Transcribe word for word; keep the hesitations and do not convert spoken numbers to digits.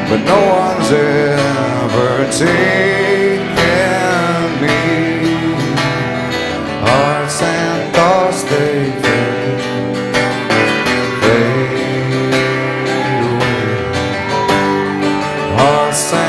but no one's ever taken me. Hearts and thoughts, they fade, fade away. Hearts and